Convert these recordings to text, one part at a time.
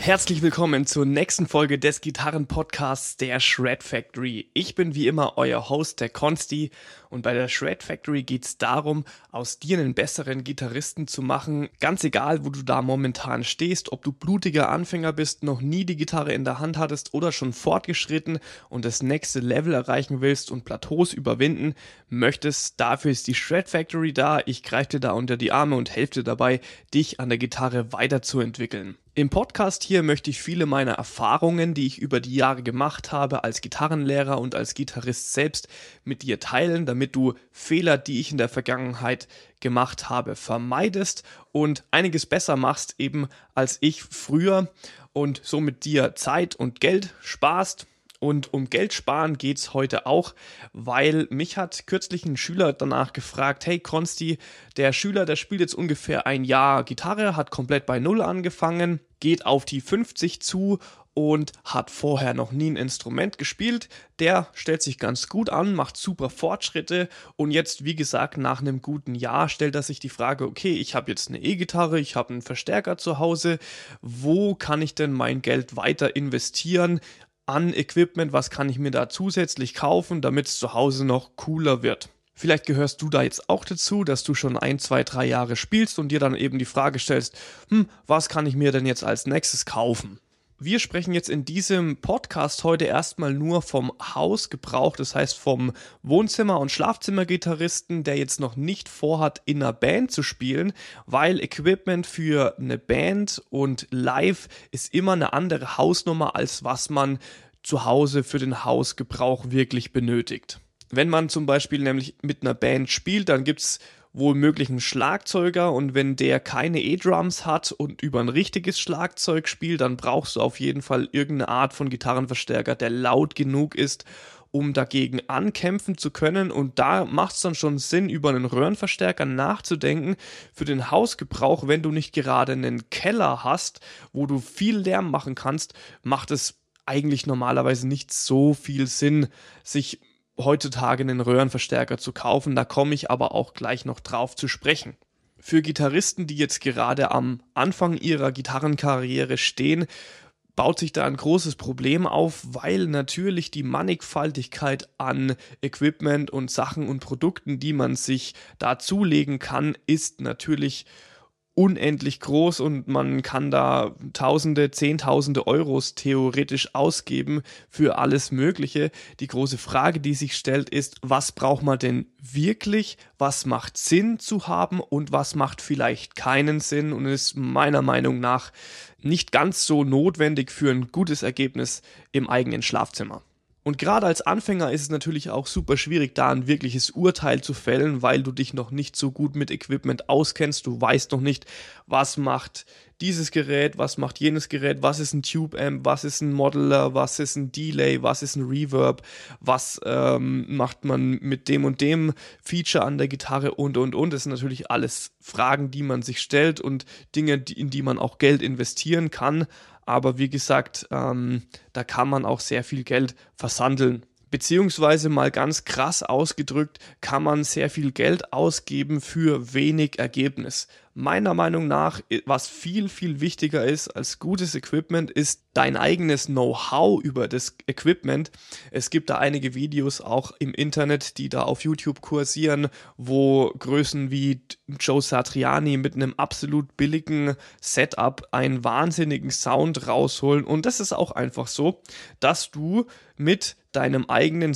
Herzlich willkommen zur nächsten Folge des Gitarren-Podcasts der Shred Factory. Ich bin wie immer euer Host, der Konsti, und bei der Shred Factory geht es darum, aus dir einen besseren Gitarristen zu machen. Ganz egal, wo du da momentan stehst, ob du blutiger Anfänger bist, noch nie die Gitarre in der Hand hattest oder schon fortgeschritten und das nächste Level erreichen willst und Plateaus überwinden möchtest, dafür ist die Shred Factory da. Ich greife dir da unter die Arme und helfe dir dabei, dich an der Gitarre weiterzuentwickeln. Im Podcast hier möchte ich viele meiner Erfahrungen, die ich über die Jahre gemacht habe als Gitarrenlehrer und als Gitarrist selbst, mit dir teilen, damit du Fehler, die ich in der Vergangenheit gemacht habe, vermeidest und einiges besser machst eben als ich früher und somit dir Zeit und Geld sparst. Und um Geld sparen geht's heute auch, weil mich hat kürzlich ein Schüler danach gefragt, hey Konsti, der Schüler, der spielt jetzt ungefähr ein Jahr Gitarre, hat komplett bei Null angefangen, geht auf die 50 zu und hat vorher noch nie ein Instrument gespielt. Der stellt sich ganz gut an, macht super Fortschritte und jetzt, wie gesagt, nach einem guten Jahr stellt er sich die Frage, okay, ich habe jetzt eine E-Gitarre, ich habe einen Verstärker zu Hause, wo kann ich denn mein Geld weiter investieren? An Equipment, was kann ich mir da zusätzlich kaufen, damit es zu Hause noch cooler wird. Vielleicht gehörst du da jetzt auch dazu, dass du schon 1, 2, 3 Jahre spielst und dir dann eben die Frage stellst, was kann ich mir denn jetzt als nächstes kaufen? Wir sprechen jetzt in diesem Podcast heute erstmal nur vom Hausgebrauch, das heißt vom Wohnzimmer- und Schlafzimmergitarristen, der jetzt noch nicht vorhat, in einer Band zu spielen, weil Equipment für eine Band und live ist immer eine andere Hausnummer, als was man zu Hause für den Hausgebrauch wirklich benötigt. Wenn man zum Beispiel nämlich mit einer Band spielt, dann gibt's wohl möglich einen Schlagzeuger und wenn der keine E-Drums hat und über ein richtiges Schlagzeug spielt, dann brauchst du auf jeden Fall irgendeine Art von Gitarrenverstärker, der laut genug ist, um dagegen ankämpfen zu können, und da macht es dann schon Sinn, über einen Röhrenverstärker nachzudenken für den Hausgebrauch. Wenn du nicht gerade einen Keller hast, wo du viel Lärm machen kannst, macht es eigentlich normalerweise nicht so viel Sinn, sich heutzutage einen Röhrenverstärker zu kaufen, da komme ich aber auch gleich noch drauf zu sprechen. Für Gitarristen, die jetzt gerade am Anfang ihrer Gitarrenkarriere stehen, baut sich da ein großes Problem auf, weil natürlich die Mannigfaltigkeit an Equipment und Sachen und Produkten, die man sich da zulegen kann, ist natürlich unendlich groß und man kann da Tausende, Zehntausende Euros theoretisch ausgeben für alles Mögliche. Die große Frage, die sich stellt, ist, was braucht man denn wirklich, was macht Sinn zu haben und was macht vielleicht keinen Sinn und ist meiner Meinung nach nicht ganz so notwendig für ein gutes Ergebnis im eigenen Schlafzimmer. Und gerade als Anfänger ist es natürlich auch super schwierig, da ein wirkliches Urteil zu fällen, weil du dich noch nicht so gut mit Equipment auskennst. Du weißt noch nicht, was macht dieses Gerät, was macht jenes Gerät, was ist ein Tube-Amp, was ist ein Modeler, was ist ein Delay, was ist ein Reverb, was macht man mit dem und dem Feature an der Gitarre und. Das sind natürlich alles Fragen, die man sich stellt und Dinge, in die man auch Geld investieren kann. Aber wie gesagt, da kann man auch sehr viel Geld versandeln. Beziehungsweise mal ganz krass ausgedrückt, kann man sehr viel Geld ausgeben für wenig Ergebnis. Meiner Meinung nach, was viel, viel wichtiger ist als gutes Equipment, ist dein eigenes Know-how über das Equipment. Es gibt da einige Videos auch im Internet, die da auf YouTube kursieren, wo Größen wie Joe Satriani mit einem absolut billigen Setup einen wahnsinnigen Sound rausholen. Und das ist auch einfach so, dass du mit deinen eigenen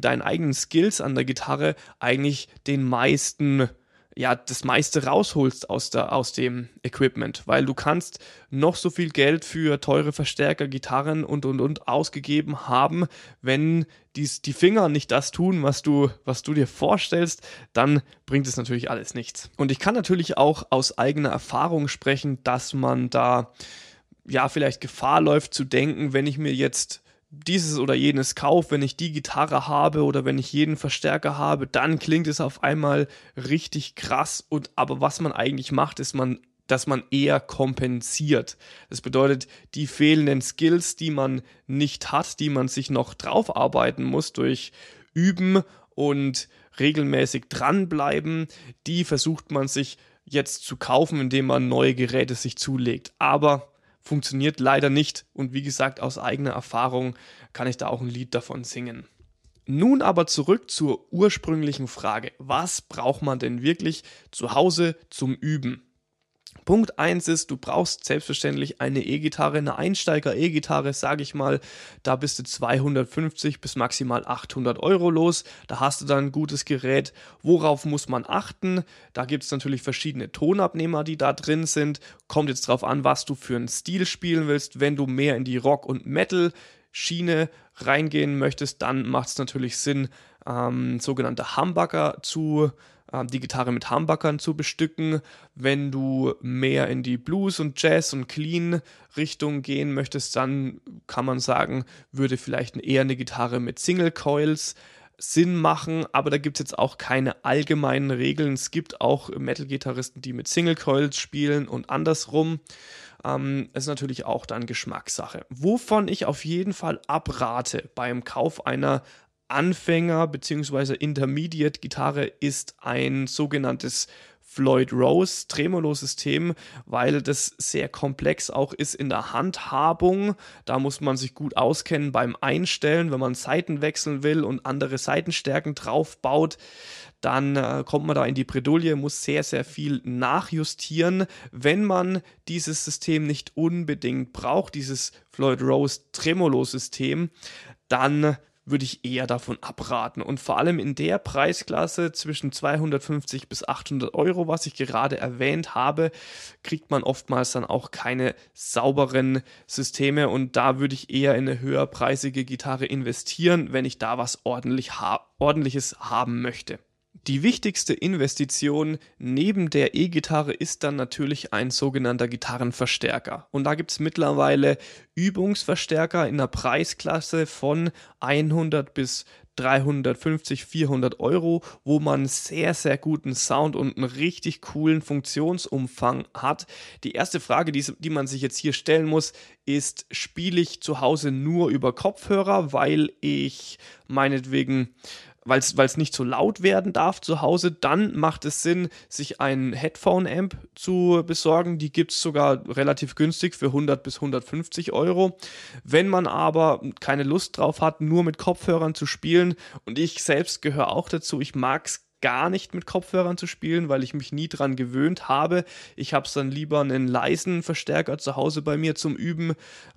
Skills an der Gitarre eigentlich das meiste rausholst aus dem Equipment, weil du kannst noch so viel Geld für teure Verstärker, Gitarren und ausgegeben haben, wenn die Finger nicht das tun, was du dir vorstellst, dann bringt es natürlich alles nichts. Und ich kann natürlich auch aus eigener Erfahrung sprechen, dass man da vielleicht Gefahr läuft zu denken, wenn ich mir jetzt dieses oder jenes kaufe, wenn ich die Gitarre habe oder wenn ich jeden Verstärker habe, dann klingt es auf einmal richtig krass. Aber was man eigentlich macht, ist dass man eher kompensiert. Das bedeutet, die fehlenden Skills, die man nicht hat, die man sich noch drauf arbeiten muss durch Üben und regelmäßig dranbleiben, die versucht man sich jetzt zu kaufen, indem man neue Geräte sich zulegt. Aber funktioniert leider nicht. Und wie gesagt, aus eigener Erfahrung kann ich da auch ein Lied davon singen. Nun aber zurück zur ursprünglichen Frage. Was braucht man denn wirklich zu Hause zum Üben? Punkt 1 ist, du brauchst selbstverständlich eine E-Gitarre, eine Einsteiger-E-Gitarre, sage ich mal. Da bist du 250 bis maximal 800 Euro los. Da hast du dann ein gutes Gerät. Worauf muss man achten? Da gibt es natürlich verschiedene Tonabnehmer, die da drin sind. Kommt jetzt drauf an, was du für einen Stil spielen willst. Wenn du mehr in die Rock- und Metal-Schiene reingehen möchtest, dann macht es natürlich Sinn, sogenannte Humbucker die Gitarre mit Humbuckern zu bestücken. Wenn du mehr in die Blues und Jazz und Clean Richtung gehen möchtest, dann kann man sagen, würde vielleicht eher eine Gitarre mit Single Coils Sinn machen, aber da gibt es jetzt auch keine allgemeinen Regeln. Es gibt auch Metal-Gitarristen, die mit Single Coils spielen und andersrum. Es ist natürlich auch dann Geschmackssache. Wovon ich auf jeden Fall abrate beim Kauf einer Anfänger- bzw. Intermediate-Gitarre ist ein sogenanntes Floyd Rose Tremolo-System, weil das sehr komplex auch ist in der Handhabung. Da muss man sich gut auskennen beim Einstellen, wenn man Saiten wechseln will und andere Saitenstärken drauf baut. Dann kommt man da in die Bredouille, muss sehr, sehr viel nachjustieren. Wenn man dieses System nicht unbedingt braucht, dieses Floyd Rose Tremolo-System, dann würde ich eher davon abraten. Und vor allem in der Preisklasse zwischen 250 bis 800 Euro, was ich gerade erwähnt habe, kriegt man oftmals dann auch keine sauberen Systeme. Und da würde ich eher in eine höherpreisige Gitarre investieren, wenn ich da was Ordentliches haben möchte. Die wichtigste Investition neben der E-Gitarre ist dann natürlich ein sogenannter Gitarrenverstärker. Und da gibt es mittlerweile Übungsverstärker in der Preisklasse von 100 bis 350, 400 Euro, wo man sehr, sehr guten Sound und einen richtig coolen Funktionsumfang hat. Die erste Frage, die man sich jetzt hier stellen muss, ist, spiele ich zu Hause nur über Kopfhörer, weil ich meinetwegen weil es nicht so laut werden darf zu Hause, dann macht es Sinn, sich einen Headphone-Amp zu besorgen. Die gibt es sogar relativ günstig für 100 bis 150 Euro. Wenn man aber keine Lust drauf hat, nur mit Kopfhörern zu spielen, und ich selbst gehöre auch dazu, ich mag es gar nicht mit Kopfhörern zu spielen, weil ich mich nie dran gewöhnt habe. Ich habe es dann lieber einen leisen Verstärker zu Hause bei mir zum Üben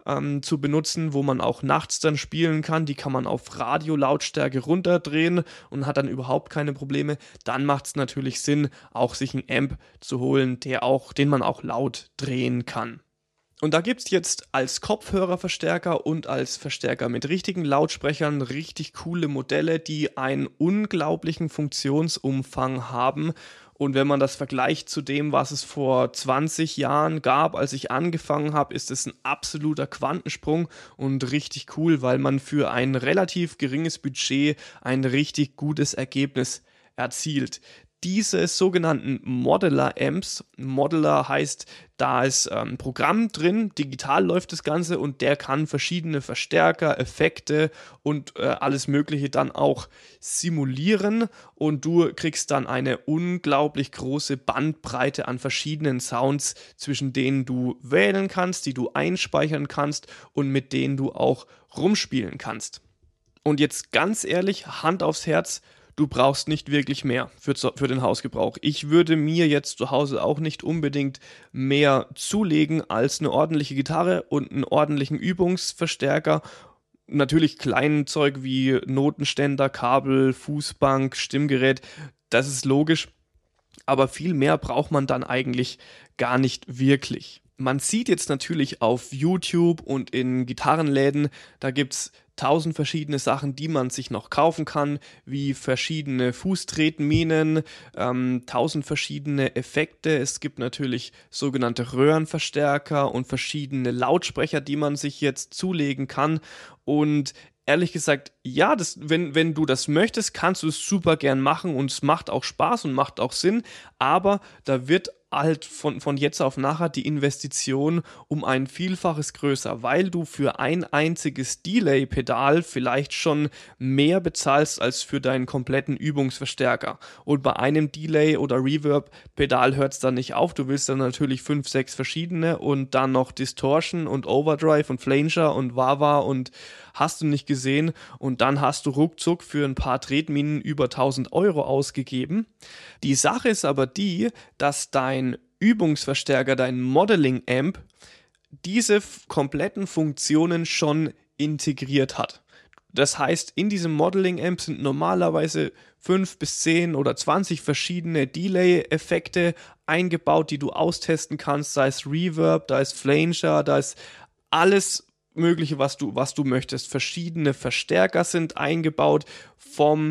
zu benutzen, wo man auch nachts dann spielen kann. Die kann man auf Radiolautstärke runterdrehen und hat dann überhaupt keine Probleme. Dann macht es natürlich Sinn, auch sich einen Amp zu holen, den man auch laut drehen kann. Und da gibt es jetzt als Kopfhörerverstärker und als Verstärker mit richtigen Lautsprechern richtig coole Modelle, die einen unglaublichen Funktionsumfang haben. Und wenn man das vergleicht zu dem, was es vor 20 Jahren gab, als ich angefangen habe, ist es ein absoluter Quantensprung und richtig cool, weil man für ein relativ geringes Budget ein richtig gutes Ergebnis erzielt. Diese sogenannten Modeler-Amps, Modeler heißt, da ist ein Programm drin, digital läuft das Ganze und der kann verschiedene Verstärker, Effekte und alles Mögliche dann auch simulieren und du kriegst dann eine unglaublich große Bandbreite an verschiedenen Sounds, zwischen denen du wählen kannst, die du einspeichern kannst und mit denen du auch rumspielen kannst. Und jetzt ganz ehrlich, Hand aufs Herz, du brauchst nicht wirklich mehr für den Hausgebrauch. Ich würde mir jetzt zu Hause auch nicht unbedingt mehr zulegen als eine ordentliche Gitarre und einen ordentlichen Übungsverstärker. Natürlich kleinen Zeug wie Notenständer, Kabel, Fußbank, Stimmgerät, das ist logisch. Aber viel mehr braucht man dann eigentlich gar nicht wirklich. Man sieht jetzt natürlich auf YouTube und in Gitarrenläden, da gibt's 1000 verschiedene Sachen, die man sich noch kaufen kann, wie verschiedene Fußtretminen, 1000 verschiedene Effekte. Es gibt natürlich sogenannte Röhrenverstärker und verschiedene Lautsprecher, die man sich jetzt zulegen kann. Und ehrlich gesagt, ja, wenn du das möchtest, kannst du es super gern machen und es macht auch Spaß und macht auch Sinn, aber da wird halt von jetzt auf nachher die Investition um ein Vielfaches größer, weil du für ein einziges Delay-Pedal vielleicht schon mehr bezahlst als für deinen kompletten Übungsverstärker. Und bei einem Delay- oder Reverb-Pedal hört es dann nicht auf. Du willst dann natürlich 5, 6 verschiedene und dann noch Distortion und Overdrive und Flanger und Wah-Wah und hast du nicht gesehen. Und dann hast du ruckzuck für ein paar Tretminen über 1000 Euro ausgegeben. Die Sache ist aber die, dass dein Übungsverstärker, dein Modeling-Amp, diese kompletten Funktionen schon integriert hat. Das heißt, in diesem Modeling-Amp sind normalerweise 5 bis 10 oder 20 verschiedene Delay-Effekte eingebaut, die du austesten kannst, da ist Reverb, da ist Flanger, da ist alles Mögliche, was du möchtest. Verschiedene Verstärker sind eingebaut, vom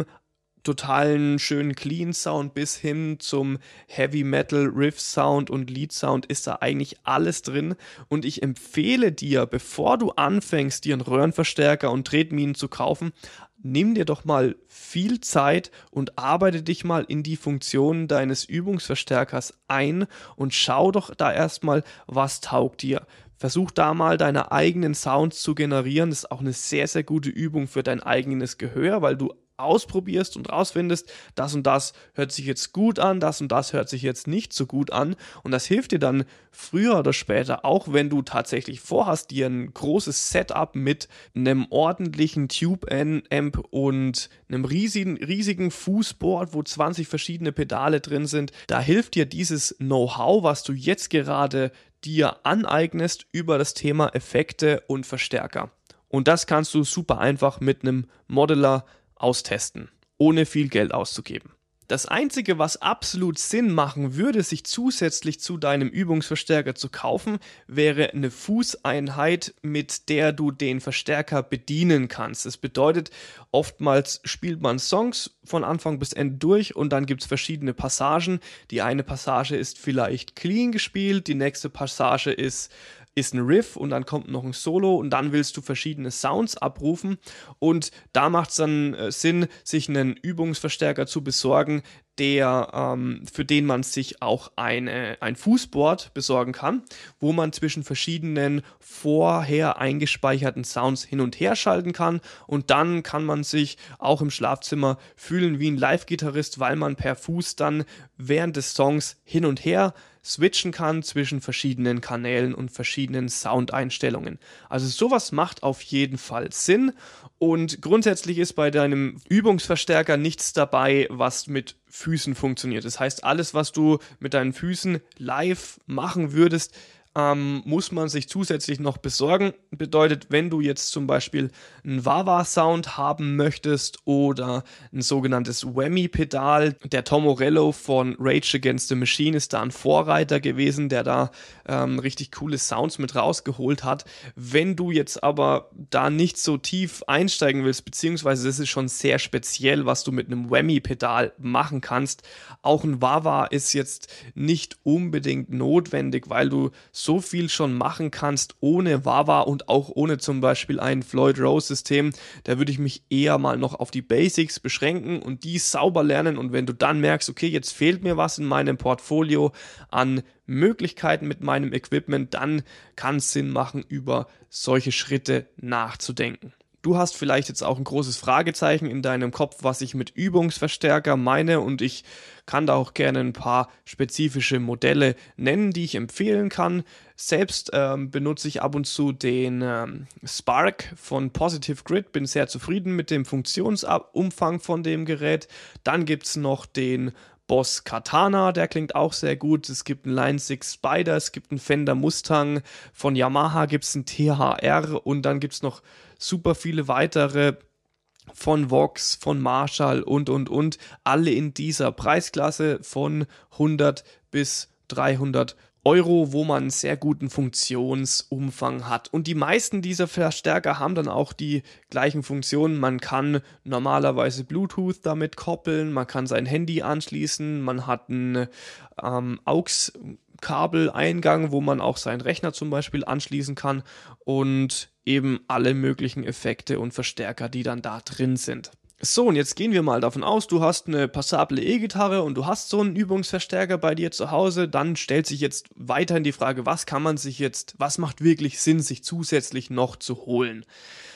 totalen schönen Clean Sound bis hin zum Heavy Metal Riff Sound und Lead Sound ist da eigentlich alles drin und ich empfehle dir, bevor du anfängst, dir einen Röhrenverstärker und Tretminen zu kaufen, nimm dir doch mal viel Zeit und arbeite dich mal in die Funktionen deines Übungsverstärkers ein und schau doch da erstmal, was taugt dir. Versuch da mal deine eigenen Sounds zu generieren. Das ist auch eine sehr, sehr gute Übung für dein eigenes Gehör, weil du ausprobierst und rausfindest, das und das hört sich jetzt gut an, das und das hört sich jetzt nicht so gut an und das hilft dir dann früher oder später, auch wenn du tatsächlich vorhast, dir ein großes Setup mit einem ordentlichen Tube-Amp und einem riesigen Fußboard, wo 20 verschiedene Pedale drin sind, da hilft dir dieses Know-how, was du jetzt gerade dir aneignest über das Thema Effekte und Verstärker. Und das kannst du super einfach mit einem Modeler austesten, ohne viel Geld auszugeben. Das Einzige, was absolut Sinn machen würde, sich zusätzlich zu deinem Übungsverstärker zu kaufen, wäre eine Fußeinheit, mit der du den Verstärker bedienen kannst. Das bedeutet, oftmals spielt man Songs von Anfang bis Ende durch und dann gibt es verschiedene Passagen. Die eine Passage ist vielleicht clean gespielt, die nächste Passage ist ein Riff und dann kommt noch ein Solo und dann willst du verschiedene Sounds abrufen und da macht es dann Sinn, sich einen Übungsverstärker zu besorgen, für den man sich auch ein Fußboard besorgen kann, wo man zwischen verschiedenen vorher eingespeicherten Sounds hin und her schalten kann und dann kann man sich auch im Schlafzimmer fühlen wie ein Live-Gitarrist, weil man per Fuß dann während des Songs hin und her switchen kann zwischen verschiedenen Kanälen und verschiedenen Soundeinstellungen. Also sowas macht auf jeden Fall Sinn und grundsätzlich ist bei deinem Übungsverstärker nichts dabei, was mit Füßen funktioniert. Das heißt, alles, was du mit deinen Füßen live machen würdest, muss man sich zusätzlich noch besorgen. Bedeutet, wenn du jetzt zum Beispiel einen Wah-Wah-Sound haben möchtest oder ein sogenanntes Whammy-Pedal, der Tom Morello von Rage Against the Machine ist da ein Vorreiter gewesen, der da richtig coole Sounds mit rausgeholt hat. Wenn du jetzt aber da nicht so tief einsteigen willst, beziehungsweise das ist schon sehr speziell, was du mit einem Whammy-Pedal machen kannst, auch ein Wah-Wah ist jetzt nicht unbedingt notwendig, weil du so viel schon machen kannst ohne Wah-Wah und auch ohne zum Beispiel ein Floyd Rose System. Da würde ich mich eher mal noch auf die Basics beschränken und die sauber lernen und wenn du dann merkst, okay, jetzt fehlt mir was in meinem Portfolio an Möglichkeiten mit meinem Equipment, dann kann es Sinn machen, über solche Schritte nachzudenken. Du hast vielleicht jetzt auch ein großes Fragezeichen in deinem Kopf, was ich mit Übungsverstärker meine und ich kann da auch gerne ein paar spezifische Modelle nennen, die ich empfehlen kann. Selbst benutze ich ab und zu den Spark von Positive Grid, bin sehr zufrieden mit dem Funktionsumfang von dem Gerät. Dann gibt es noch den Boss Katana, der klingt auch sehr gut. Es gibt einen Line 6 Spider, es gibt einen Fender Mustang, von Yamaha gibt es einen THR und dann gibt es noch super viele weitere von Vox, von Marshall und, alle in dieser Preisklasse von 100 bis 300 Euro, wo man einen sehr guten Funktionsumfang hat. Und die meisten dieser Verstärker haben dann auch die gleichen Funktionen. Man kann normalerweise Bluetooth damit koppeln, man kann sein Handy anschließen, man hat einen AUX-Kabeleingang, wo man auch seinen Rechner zum Beispiel anschließen kann und eben alle möglichen Effekte und Verstärker, die dann da drin sind. So, und jetzt gehen wir mal davon aus, du hast eine passable E-Gitarre und du hast so einen Übungsverstärker bei dir zu Hause. Dann stellt sich jetzt weiterhin die Frage, was macht wirklich Sinn, sich zusätzlich noch zu holen?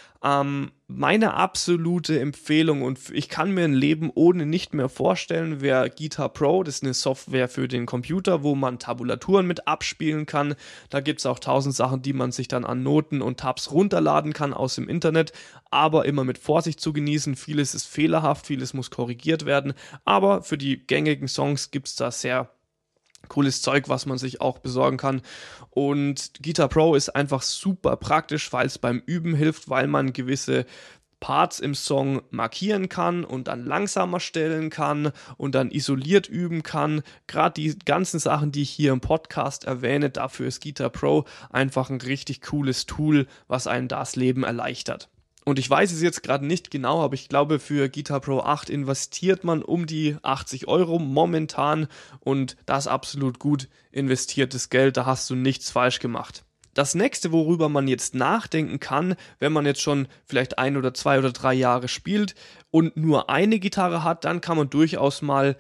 Meine absolute Empfehlung, und ich kann mir ein Leben ohne nicht mehr vorstellen, wäre Guitar Pro. Das ist eine Software für den Computer, wo man Tabulaturen mit abspielen kann. Da gibt es auch 1000 Sachen, die man sich dann an Noten und Tabs runterladen kann aus dem Internet, aber immer mit Vorsicht zu genießen. Vieles ist fehlerhaft, vieles muss korrigiert werden, aber für die gängigen Songs gibt es da sehr cooles Zeug, was man sich auch besorgen kann. Und Guitar Pro ist einfach super praktisch, weil es beim Üben hilft, weil man gewisse Parts im Song markieren kann und dann langsamer stellen kann und dann isoliert üben kann. Gerade die ganzen Sachen, die ich hier im Podcast erwähne, dafür ist Guitar Pro einfach ein richtig cooles Tool, was einem das Leben erleichtert. Und ich weiß es jetzt gerade nicht genau, aber ich glaube, für Guitar Pro 8 investiert man um die 80 Euro momentan und das absolut gut investiertes Geld, da hast du nichts falsch gemacht. Das nächste, worüber man jetzt nachdenken kann, wenn man jetzt schon vielleicht 1 oder 2 oder 3 Jahre spielt und nur eine Gitarre hat, dann kann man durchaus mal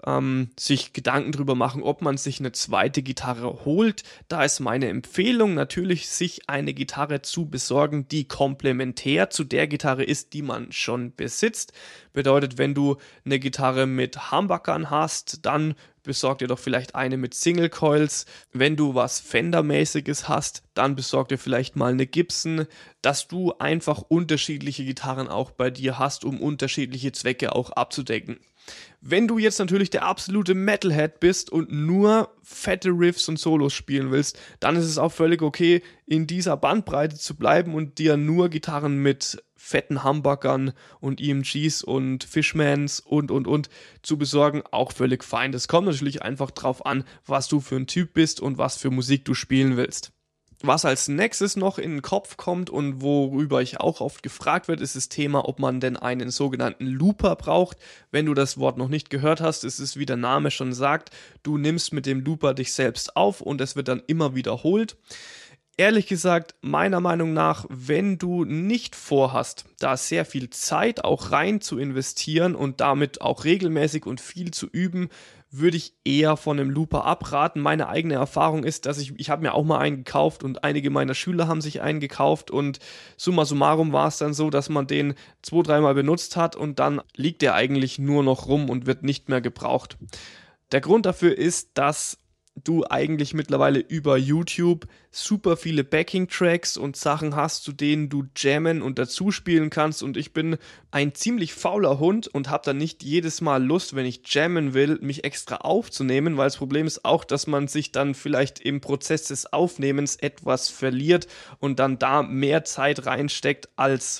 sich Gedanken drüber machen, ob man sich eine zweite Gitarre holt. Da ist meine Empfehlung natürlich, sich eine Gitarre zu besorgen, die komplementär zu der Gitarre ist, die man schon besitzt. Bedeutet, wenn du eine Gitarre mit Humbuckern hast, dann besorg dir doch vielleicht eine mit Single Coils. Wenn du was Fender-mäßiges hast, dann besorg dir vielleicht mal eine Gibson, dass du einfach unterschiedliche Gitarren auch bei dir hast, um unterschiedliche Zwecke auch abzudecken. Wenn du jetzt natürlich der absolute Metalhead bist und nur fette Riffs und Solos spielen willst, dann ist es auch völlig okay, in dieser Bandbreite zu bleiben und dir nur Gitarren mit fetten Humbuckern und EMGs und Fishmans und zu besorgen, auch völlig fein. Das kommt natürlich einfach drauf an, was du für ein Typ bist und was für Musik du spielen willst. Was als nächstes noch in den Kopf kommt und worüber ich auch oft gefragt wird, ist das Thema, ob man denn einen sogenannten Looper braucht. Wenn du das Wort noch nicht gehört hast, ist es, wie der Name schon sagt, du nimmst mit dem Looper dich selbst auf und es wird dann immer wiederholt. Ehrlich gesagt, meiner Meinung nach, wenn du nicht vorhast, da sehr viel Zeit auch rein zu investieren und damit auch regelmäßig und viel zu üben, würde ich eher von einem Looper abraten. Meine eigene Erfahrung ist, dass ich habe mir auch mal einen gekauft und einige meiner Schüler haben sich einen gekauft und summa summarum war es dann so, dass man den 2-3 Mal benutzt hat und dann liegt der eigentlich nur noch rum und wird nicht mehr gebraucht. Der Grund dafür ist, dass du eigentlich mittlerweile über YouTube super viele Backing-Tracks und Sachen hast, zu denen du jammen und dazu spielen kannst, und ich bin ein ziemlich fauler Hund und habe dann nicht jedes Mal Lust, wenn ich jammen will, mich extra aufzunehmen, weil das Problem ist auch, dass man sich dann vielleicht im Prozess des Aufnehmens etwas verliert und dann da mehr Zeit reinsteckt als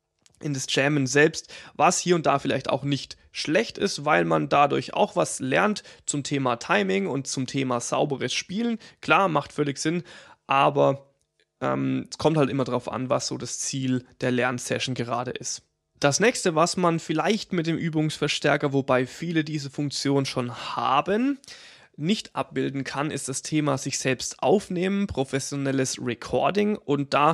in das Jammen selbst, was hier und da vielleicht auch nicht schlecht ist, weil man dadurch auch was lernt zum Thema Timing und zum Thema sauberes Spielen. Klar, macht völlig Sinn, aber es kommt halt immer drauf an, was so das Ziel der Lernsession gerade ist. Das nächste, was man vielleicht mit dem Übungsverstärker, wobei viele diese Funktion schon haben, nicht abbilden kann, ist das Thema sich selbst aufnehmen, professionelles Recording, und da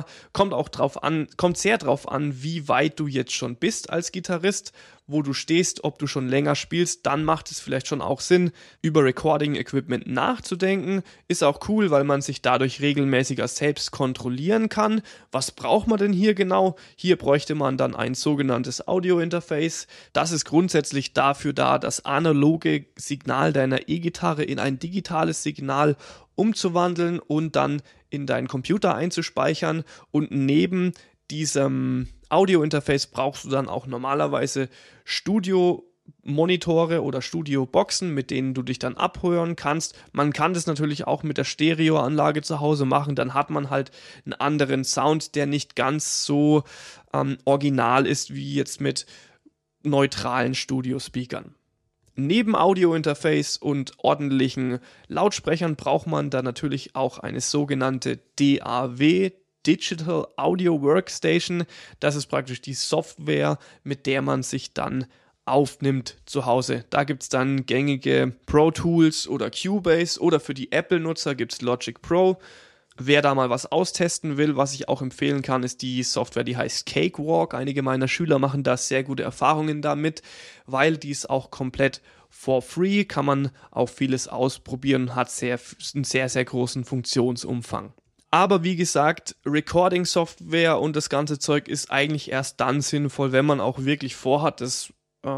kommt sehr drauf an, wie weit du jetzt schon bist als Gitarrist, wo du stehst, ob du schon länger spielst, dann macht es vielleicht schon auch Sinn, über Recording-Equipment nachzudenken. Ist auch cool, weil man sich dadurch regelmäßiger selbst kontrollieren kann. Was braucht man denn hier genau? Hier bräuchte man dann ein sogenanntes Audio-Interface. Das ist grundsätzlich dafür da, das analoge Signal deiner E-Gitarre in ein digitales Signal umzuwandeln und dann in deinen Computer einzuspeichern, und neben diesem Audio-Interface brauchst du dann auch normalerweise Studio-Monitore oder Studio-Boxen, mit denen du dich dann abhören kannst. Man kann das natürlich auch mit der Stereoanlage zu Hause machen, dann hat man halt einen anderen Sound, der nicht ganz so original ist wie jetzt mit neutralen Studio-Speakern. Neben Audio-Interface und ordentlichen Lautsprechern braucht man dann natürlich auch eine sogenannte DAW, Digital Audio Workstation. Das ist praktisch die Software, mit der man sich dann aufnimmt zu Hause. Da gibt es dann gängige Pro Tools oder Cubase, oder für die Apple-Nutzer gibt es Logic Pro. Wer da mal was austesten will, was ich auch empfehlen kann, ist die Software, die heißt Cakewalk. Einige meiner Schüler machen da sehr gute Erfahrungen damit, weil die ist auch komplett for free, kann man auch vieles ausprobieren, hat einen sehr, sehr großen Funktionsumfang. Aber wie gesagt, Recording-Software und das ganze Zeug ist eigentlich erst dann sinnvoll, wenn man auch wirklich vorhat, das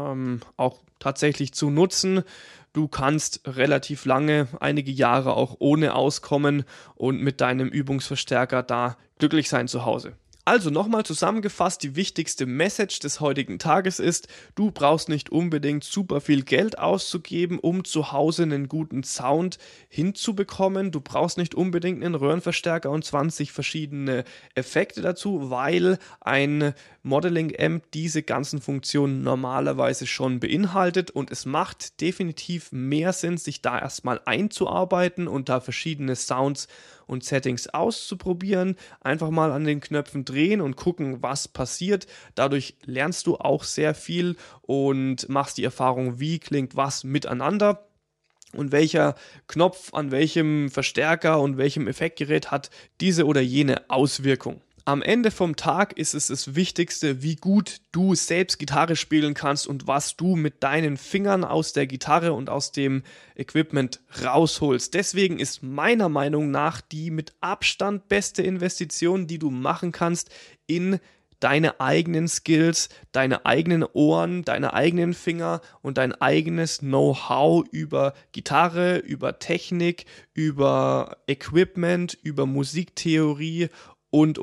auch tatsächlich zu nutzen. Du kannst relativ lange, einige Jahre auch ohne auskommen und mit deinem Übungsverstärker da glücklich sein zu Hause. Also nochmal zusammengefasst, die wichtigste Message des heutigen Tages ist, du brauchst nicht unbedingt super viel Geld auszugeben, um zu Hause einen guten Sound hinzubekommen. Du brauchst nicht unbedingt einen Röhrenverstärker und 20 verschiedene Effekte dazu, weil ein Modeling-Amp diese ganzen Funktionen normalerweise schon beinhaltet und es macht definitiv mehr Sinn, sich da erstmal einzuarbeiten und da verschiedene Sounds und Settings auszuprobieren, einfach mal an den Knöpfen drehen und gucken, was passiert. Dadurch lernst du auch sehr viel und machst die Erfahrung, wie klingt was miteinander und welcher Knopf an welchem Verstärker und welchem Effektgerät hat diese oder jene Auswirkung. Am Ende vom Tag ist es das Wichtigste, wie gut du selbst Gitarre spielen kannst und was du mit deinen Fingern aus der Gitarre und aus dem Equipment rausholst. Deswegen ist meiner Meinung nach die mit Abstand beste Investition, die du machen kannst, in deine eigenen Skills, deine eigenen Ohren, deine eigenen Finger und dein eigenes Know-how über Gitarre, über Technik, über Equipment, über Musiktheorie und.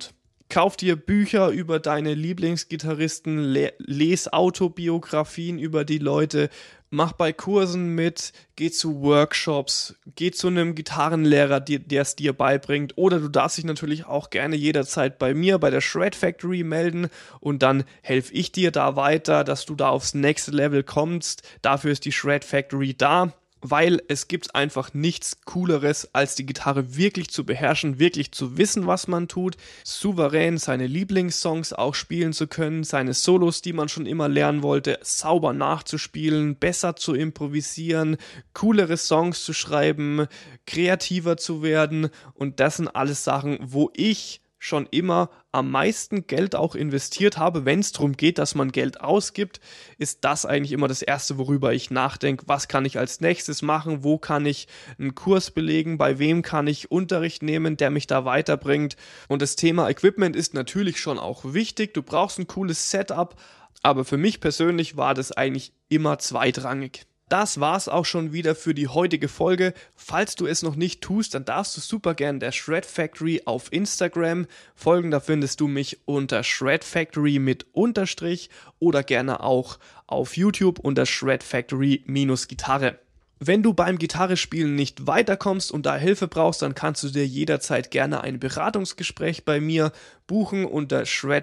Kauf dir Bücher über deine Lieblingsgitarristen, les Autobiografien über die Leute, mach bei Kursen mit, geh zu Workshops, geh zu einem Gitarrenlehrer, der es dir beibringt, oder du darfst dich natürlich auch gerne jederzeit bei mir, bei der Shred Factory melden und dann helfe ich dir da weiter, dass du da aufs nächste Level kommst. Dafür ist die Shred Factory da. Weil es gibt einfach nichts Cooleres, als die Gitarre wirklich zu beherrschen, wirklich zu wissen, was man tut, souverän seine Lieblingssongs auch spielen zu können, seine Solos, die man schon immer lernen wollte, sauber nachzuspielen, besser zu improvisieren, coolere Songs zu schreiben, kreativer zu werden, und das sind alles Sachen, wo ich schon immer am meisten Geld auch investiert habe. Wenn es darum geht, dass man Geld ausgibt, ist das eigentlich immer das Erste, worüber ich nachdenke. Was kann ich als nächstes machen? Wo kann ich einen Kurs belegen? Bei wem kann ich Unterricht nehmen, der mich da weiterbringt? Und das Thema Equipment ist natürlich schon auch wichtig. Du brauchst ein cooles Setup, aber für mich persönlich war das eigentlich immer zweitrangig. Das war's auch schon wieder für die heutige Folge. Falls du es noch nicht tust, dann darfst du super gern der Shred Factory auf Instagram folgen. Da findest du mich unter Shred Factory mit Unterstrich oder gerne auch auf YouTube unter Shred Factory -Gitarre. Wenn du beim Gitarrespielen nicht weiterkommst und da Hilfe brauchst, dann kannst du dir jederzeit gerne ein Beratungsgespräch bei mir buchen unter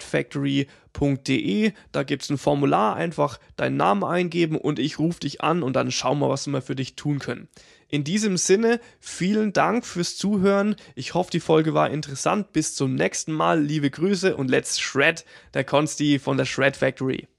shredfactory.de. Da gibt es ein Formular, einfach deinen Namen eingeben und ich rufe dich an und dann schauen wir, was wir für dich tun können. In diesem Sinne, vielen Dank fürs Zuhören. Ich hoffe, die Folge war interessant. Bis zum nächsten Mal. Liebe Grüße und let's shred, der Konsti von der Shred Factory.